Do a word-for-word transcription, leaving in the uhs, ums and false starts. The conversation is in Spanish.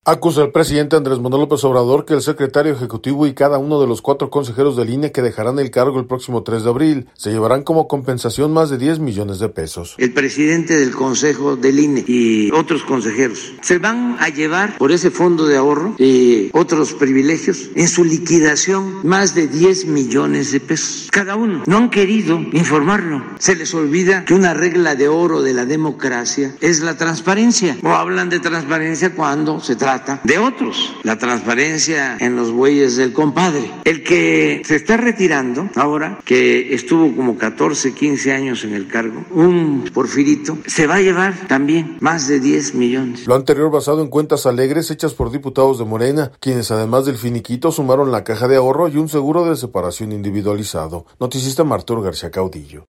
Acusa el presidente Andrés Manuel López Obrador que el secretario ejecutivo y cada uno de los cuatro consejeros del I N E que dejarán el cargo el próximo tres de abril se llevarán como compensación más de diez millones de pesos. El presidente del Consejo del I N E y otros consejeros se van a llevar por ese fondo de ahorro y otros privilegios en su liquidación más de diez millones de pesos cada uno. No han querido informarlo. Se les olvida que una regla de oro de la democracia es la transparencia. O hablan de transparencia cuando se trata de otros. La transparencia en los bueyes del compadre. El que se está retirando ahora, que estuvo como catorce, quince años en el cargo, un Porfirito, se va a llevar también más de diez millones. Lo anterior basado en cuentas alegres hechas por diputados de Morena, quienes además del finiquito sumaron la caja de ahorro y un seguro de separación individualizado. Noticista Arturo García Caudillo.